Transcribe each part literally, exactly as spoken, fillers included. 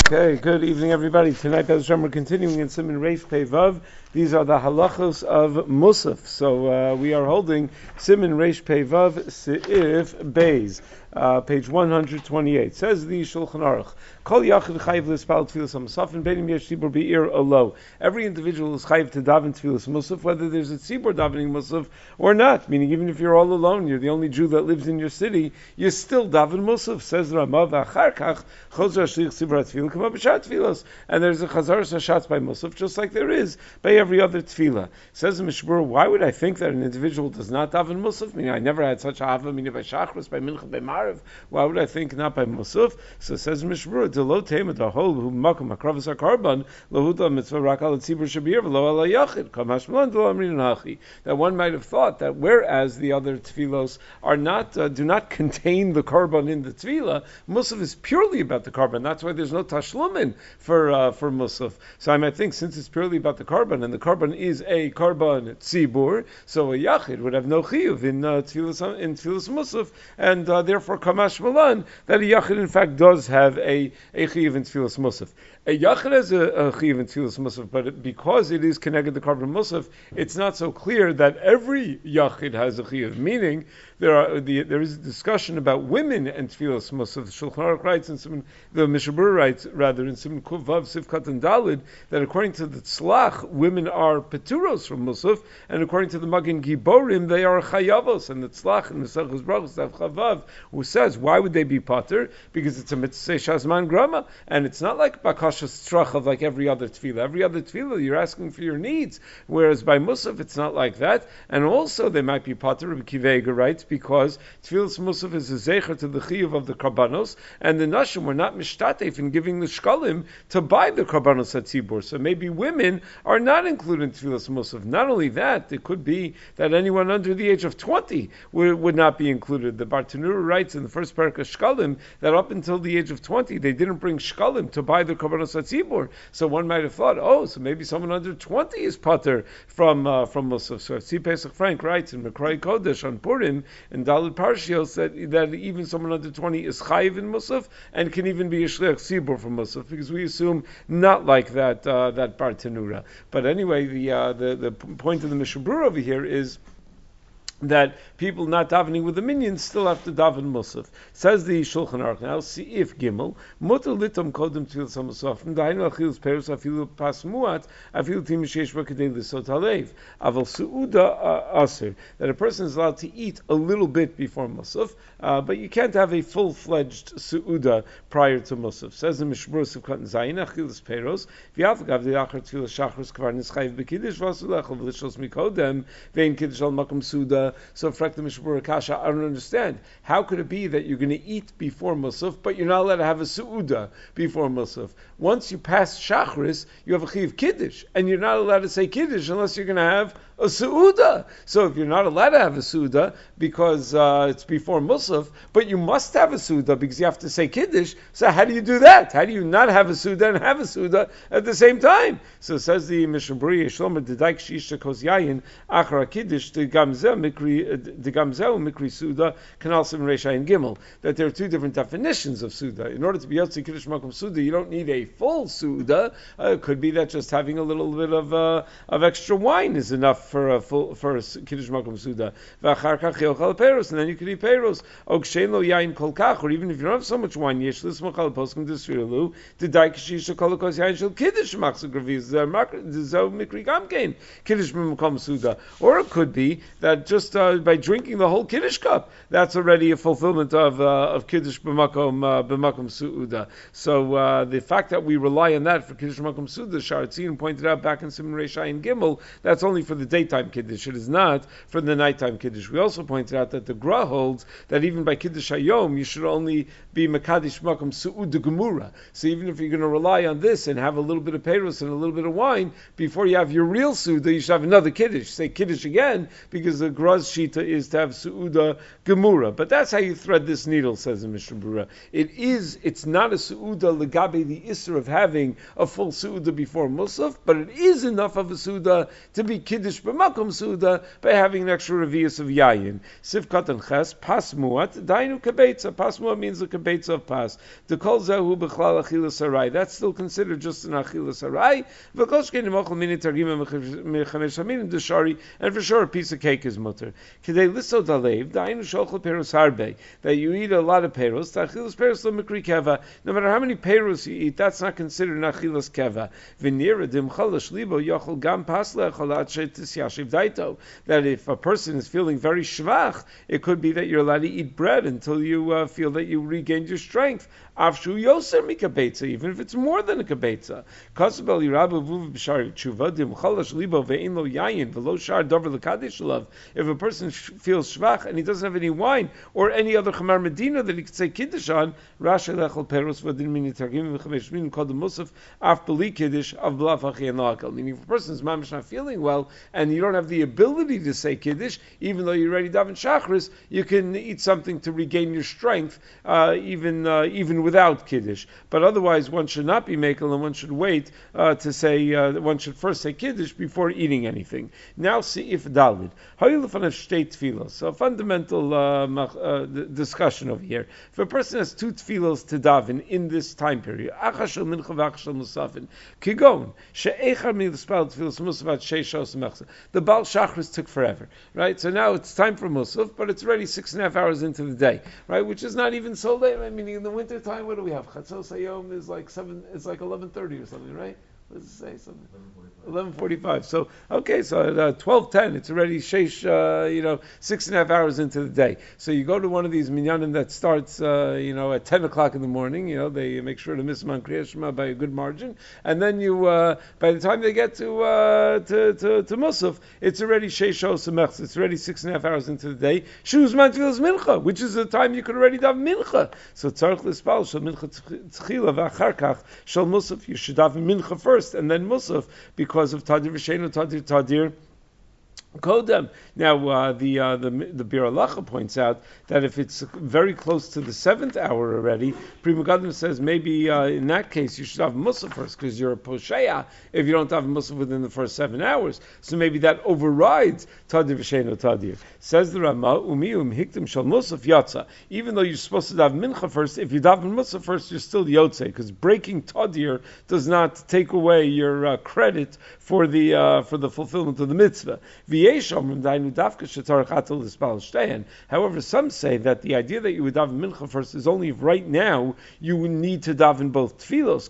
Okay, good evening, everybody. Tonight, Bez Hashem, we're continuing in Siman Reish Pei Vav. These are the halachos of Musaf. So uh, we are holding Siman Reish Pei Vav Seif Beis, uh, page one hundred twenty-eight. Says the Shulchan Aruch, Kol Yachid Chayiv L'Spal Tfilas HaMusaf and Beinim Yesh Tzibur Be'ir Olo. Every individual is chayiv to daven Tfilas Musaf, whether there's a tzibur davening Musaf or not. Meaning, even if you're all alone, you're the only Jew that lives in your city, you still daven Musaf. Says Rama V'Achar Kach Chozar Shlich Tzibur Tfilah Kama B'Shat Tfilas. And there's a Chazar Sashatz by Musaf, just like there is by every other tefillah. Says the Mishmur, why would I think that an individual does not daven Musaf? Meaning, I never had such a hava, meaning by Shachris, by Mincha, by Mariv. Why would I think not by Musaf? So says the Mishmur, Delo Tema Dahol Hu Makom Akravas Akarban Lahuda Mitzvah Rakal Tzibur Shabir V'Lo Ala Yachid Kamash Malan Delo Amrin Hachi. That one might have thought that whereas the other tefillos are not uh, do not contain the karban in the tefillah, Musaf is purely about the karban. That's why there's no tashlumin for uh, for Musaf. So I might think since it's purely about the karban and the karban is a karban tzibur, so a yachid would have no chiyuv in uh, tefillas in tefillas Musaf, and uh, therefore kamash malan that a yachid in fact does have a a chiyuv in tefillas Musaf. A yachid has a, a chiyuv in tefillas Musaf, but it, because it is connected to karban Musaf, it's not so clear that every yachid has a chiyuv. Meaning, there are the, there is a discussion about women and tefillas Musaf. The Shulchan Aruch writes, and some the Mishabur writes rather in some Kuv Vav Sivkat and Dalid that according to the Tzlach, women are peturos from Musaf, and according to the Magen Giborim, they are chayavos. And the Tzlach and Mesachos Brachos Dav Chavav, who says why would they be pater? Because it's a mitzvah shazman grama, and it's not like bakashas strachav like every other tefillah. Every other tefillah you're asking for your needs, whereas by Musaf it's not like that. And also they might be pater. Rabbi Akiva Eiger writes because tefillas Musaf is a zecher to the chiyuv of the karbanos, and the nashim were not mishtatef in giving the shkalim to buy the karbanos at tzibur. So maybe women are not included in tefillas Musaf. Not only that, it could be that anyone under the age of twenty would, would not be included. The Bartanura writes in the first parak of shkalim that up until the age of twenty they didn't bring shkalim to buy the karbanos at tzibur. So one might have thought, oh, so maybe someone under twenty is pater from uh, from Musaf. So Tzvi Pesach Frank writes in Mekray Kodesh on Purim in Daled Parshios that, that even someone under twenty is chayiv in Musaf and can even be a shliach tzibur from Musaf, because we assume not like that uh, that Bartanura. But anyway, the uh, the the point of the Mishabur over here is that people not davening with the minions still have to daven Musaf. Says the Shulchan Aruch now, see if Gimel, mutter litam kodem tfilas hamusafim, dainu achilus perus afilu pas muat, afilu tim sheyesh ba kedei lisot halev. Aval su'uda aser, that a person is allowed to eat a little bit before Musaf, uh, but you can't have a full-fledged su'uda prior to Musaf. Says the Mishmur Sivkat Zayin, achilus perus, v'yavgav de'achar tfilas shachris kvar nischayiv b'kiddush v'asulechel v'lishos mikodem, ve'in kiddush al makom su'uda. So, Frak the Mishmur Kasha, I don't understand. How could it be that you're going to eat before Musaf, but you're not allowed to have a su'uda before Musaf? Once you pass Shachris, you have a chiv kiddush, and you're not allowed to say kiddush unless you're going to have a su'uda. So if you're not allowed to have a su'uda because uh, it's before Musaf, but you must have a su'uda because you have to say kiddush, so how do you do that? How do you not have a su'uda and have a su'uda at the same time? So says the Mishnah Shlomo Dedaik Shisha Kos Yayin Achra Kiddush De Gamzel Mikri De Gamzel Mikri Su'uda Kanal Sim Reishayin Gimel, that there are two different definitions of su'uda. In order to be Yotzi Kiddush Makom Su'uda, you don't need a full su'uda. Uh, it could be that just having a little bit of uh, of extra wine is enough for a full for a kiddush makom suda. V'achar kach yochal peros, and then you could eat peros. Og shein lo yain kol kach, or even if you don't have so much wine, yesh lismach al poskim desrilu to dai kishish kol kos yain shel kiddush machzor graviz zo mikri gamkein kiddush makom suda. Or it could be that just uh, by drinking the whole kiddush cup, that's already a fulfillment of uh, of kiddush b'makom uh, b'makom suda. So uh, the fact that we rely on that for kiddush makom suda, Sharatzin pointed out back in Siman Reish Ayin Gimel, that's only for the daytime kiddush. It is not for the nighttime kiddush. We also pointed out that the Gra holds that even by kiddush hayom you should only be mekadosh makom su'ud gemura. So even if you're going to rely on this and have a little bit of peiros and a little bit of wine before you have your real su'uda, you should have another kiddush. Say kiddush again because the Gra's shita is to have su'uda gemura. But that's how you thread this needle, says the Mishnah Berurah. It is. It's not a su'uda legabe the isser of having a full su'uda before Musaf, but it is enough of a su'uda to be kiddush b'makom suda by having an extra revius of yayin. Sivkat and ches pas muat dainu kabetza. Pas muat means the kabetza of pas. The kol zehu b'chlal achilas harai. That's still considered just an achilas harai. V'kol shkein mochel mini targima mechamesh hamin deshari, and for sure a piece of cake is mutter. Kidei liso dalev dainu shochel peros harbe, that you eat a lot of peros. Achilas peros lo mikri keva. No matter how many peros you eat, that's not considered an achilas keva. V'nira dim chalash libo yochel gam pas le'echol ad shetis yashiv daito. That if a person is feeling very shvach, it could be that you're allowed to eat bread until you uh, feel that you regained your strength. Avshu yoser mikabetza, even if it's more than a kabetza. Kasabel yirabu vuv b'shari tshuva dim chalash libo ve'in lo yayin v'lo shar dover l'kadesh love. If a person sh- feels shvach and he doesn't have any wine or any other chamar medina that he could say kiddush on, Rashi lechol peros v'adin mini targim v'chamesh min kol musaf af b'li kiddush av b'lav hachi and lakel. Meaning, if a person is mamish not feeling well and you don't have the ability to say kiddush, even though you're ready to daven shachris, you can eat something to regain your strength, uh, even uh, even without kiddush. But otherwise, one should not be makel, and one should wait uh, to say. Uh, one should first say kiddush before eating anything. Now, see if dalid. So a fundamental uh, uh, discussion over here. If a person has two tefillos to daven in this time period, achashel mincha v'achashel musafin, kigon she'echar mi'lispal tefillos musaf sheishos mechza. The Baal Shachris took forever, right? So now it's time for musaf, but it's already six and a half hours into the day, right? Which is not even so late. I mean, in the winter time, what do we have? Chatzos Hayom is like seven. It's like eleven thirty or something, right? What does it say? Something. eleven forty-five. So, okay, so at uh, twelve ten, it's already sheish, uh, you know, six and a half hours into the day. So you go to one of these minyanim that starts, uh, you know, at ten o'clock in the morning, you know, they make sure to miss Man Kriya Shema by a good margin, and then you, uh, by the time they get to, uh, to, to, to Musaf, it's already sheish osamechs, it's already six and a half hours into the day, shuz man tefillas mincha, which is the time you could already daven mincha. So tzarich lispal shal mincha tchila v'acharkach shal Musaf, you should daven mincha first, and then Musaf, because of Tadir V'Sheinu Tadir Tadir Kodem. Now, uh, the uh, the the Bir Halacha points out that if it's very close to the seventh hour already, Pri Megadim says maybe uh, in that case you should have Musaf first because you're a Posheya if you don't have Musaf within the first seven hours. So maybe that overrides Tadir V'Sheinu Tadir. Says the Rama, Umium Hiktim Shal Musaf Yatza. Even though you're supposed to have Mincha first, if you daven Musaf first, you're still Yotze, because breaking Tadir does not take away your uh, credit for the uh, for the fulfillment of the mitzvah. However, some say that the idea that you would daven mincha first is only if right now you would need to daven both tefillos,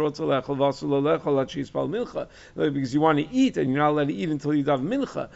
because you want to eat and you're not allowed to eat until you daven mincha.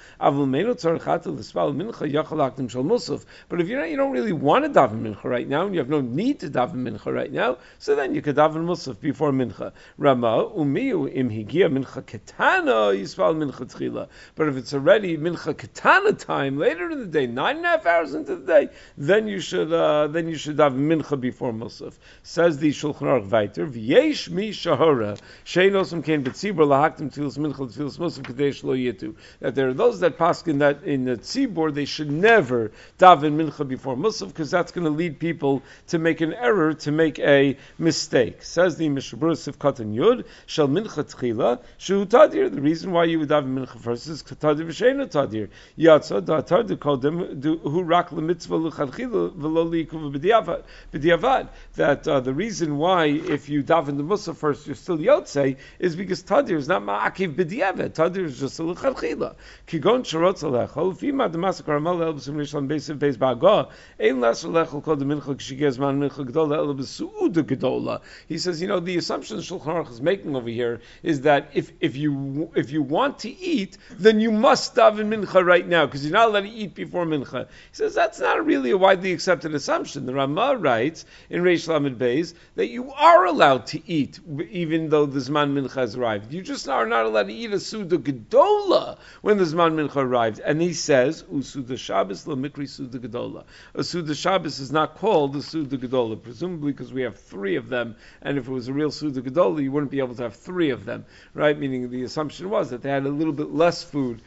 But if you're not, you don't really want to daven mincha right now, and you have no need to daven mincha right now, so then you could daven musaf before mincha. Rama umiu im higia mincha ketana yispal mincha tchila. But if it's already mincha ketana time later in the day, nine and a half hours into the day, then you should uh, then you should have mincha before musaf. Says the Shulchan Aruch Vayter, v'yesh mi shahora sheinosim kein betzibur lahaktim tefillas mincha tefillas musaf kadesh lo yitu. That there are those that paskin that in the tzibur they should never daven mincha before musaf because that's going to lead people to make an error, to make a mistake. Says the Mishabur Sivkat and Yud shel mincha tchila shu tadir. The reason why you would daven mincha first is tadir v'sheinu tadir. Yatsa datar dekodem hu rak lemitzvah l'chadchila v'lo liikuv b'diavad. B'diavad. That uh, the reason why if you daven the musaf first you're still yotzei is because tadir is not ma'akiv b'diavad. Tadir is just a l'chadchila. Kigon sharotz alechol v'ima demasakar amal el b'sim rishon beis beis ba'agah ein las alechol kol demincha k'shigez man mincha gedola el b'su'uda gedola. He says, you know, the assumption Shulchan Aruch is making over here is that if if you if you want to eat, then you must daven mincha right now because you're not allowed to eat before mincha. He says that's not really a widely accepted assumption. The Rama writes in Reish Lamed Beis that you are allowed to eat even though the Zman Mincha has arrived. You just are not allowed to eat a Suda Gedola when the Zman Mincha arrives. And he says, Usuda Shabbos la Mikri Suda Gedola. A Suda Shabbos is not called a Suda Gedola, presumably because we have three of them, and if it was a real Suda Gedola, you wouldn't be able to have three of them, right? Meaning the assumption was that they had a little bit less food uh,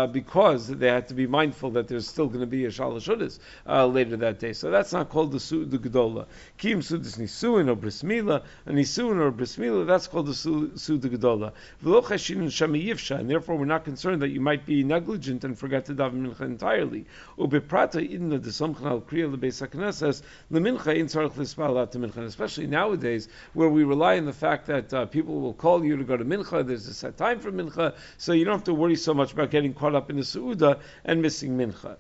uh, because they had to be mindful that there's still going to be a Shalosh Hudas uh, later that day. So that's not called the Suda Gedola. Kim Sudas Nisuin or Bris Mila, a Nisuin or Bris Mila, that's called the Suda Gedola. V'lo Chashin Shami Yivsha, and therefore we're not concerned that you might be negligent and forget to daven mincha entirely. Ubeprata idna desomchan al kriya lebeis haknesses lemincha in tzarich lispal to mincha. Especially nowadays, where we rely on the fact that uh, people will call you to go to mincha. There's a set time for mincha, so you don't have to worry so much about getting caught up in the suuda and missing mincha.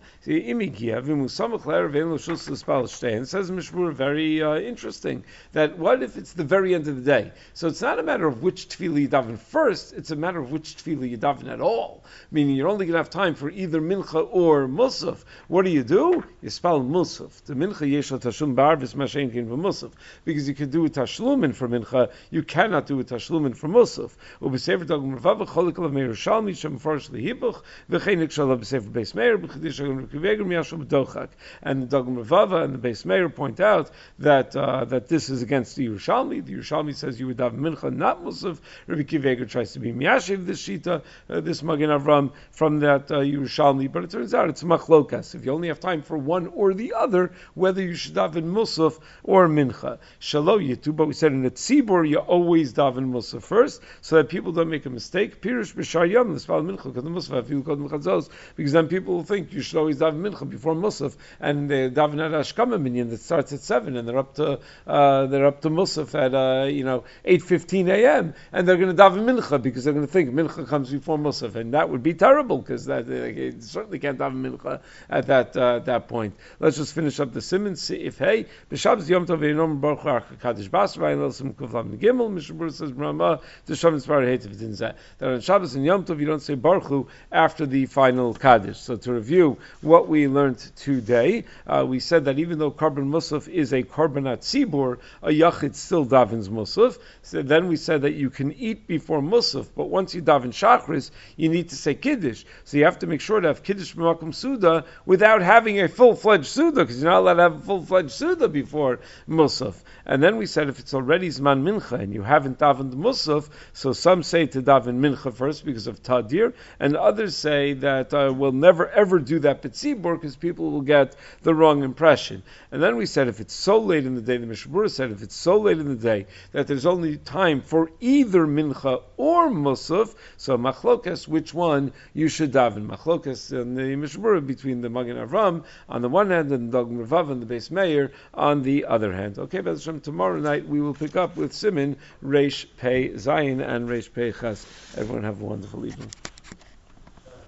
And says Mishmur, very uh, interesting, that what if it's the very end of the day? So it's not a matter of which tefillah you daven first, it's a matter of which tefillah you daven at all. Meaning you're only going to have time for either mincha or musaf. What do you do? You spell musaf. The mincha yeshla tashlum barvis mashenkin for musaf. Because you can do a tashlumin for mincha, you cannot do a tashlumin for musaf. Ubesefer dogum ravav cholik of meir shalmi shem farish lehibuch v'cheinik shalav besefer beis meir b'chadish agam rukivegam yashal b'dochak. And the dogum ravava and the beis meir point out that uh, that this is against the Yerushalmi. The Yerushalmi says you would have mincha, not musaf. Rabbi Kiveger tries to be miyashiv this shita, uh, this Magen Avram from that uh, Yerushalmi, but it turns out it's machlokas. If you only have time for one or the other, whether you should daven musaf or mincha. Shalo yitu, but we said in the tzibur you always daven musaf first, so that people don't make a mistake. Pirush b'shar yom l'spal mincha because the musaf feel called minchazos, because then people will think you should always daven mincha before musaf, and they daven at Ashkama minyan that starts at seven, and they're up to uh, they're up to musaf at uh, you know eight fifteen a.m. and they're going to daven mincha because they're going to think mincha comes before musaf, and that would be terrible because that like, you certainly can't daven mincha at that uh, at that point. Let's just finish up the simon. If hey, b'Shabbos Yom Tov v'Yinom Baruch Hu Kadosh Basra and Elsim Kuflam Gimel. Mishnah says Brahma the Shabbos Bar Heitev Dinzeh that on Shabbos and Yom Tov you don't say Baruch Hu after the final Kaddish. So to review what we learned today, uh, we said that even though Karban Musaf is a Karbanat Tzibur, a Yachid still davens Musaf. So then we said that you can eat before Musaf, but once you daven Shachris, you need to say Kiddush. So you have to make sure to have Kiddush B'makom Suda without having a full-fledged Suda, because you're not allowed to have a full-fledged Suda before Musaf. And then we said if it's already Zman Mincha and you haven't davened Musaf, so some say to daven Mincha first because of Tadir, and others say that uh, we'll never ever do that B'tzibur because people will get the wrong impression. And then we said if it's so late in the day, the Mishabura said if it's so late in the day that there's only time for either Mincha or Musaf, so Machlokas, which one you should daven. Machlokas in the Mishabura between the Magen Avram on the one hand and the Dogm Ravav and the Beis Meir on the other hand. Okay, but tomorrow night we will pick up with Simin, Reish Pei Zayin and Reish Pei Ches. Everyone have a wonderful evening.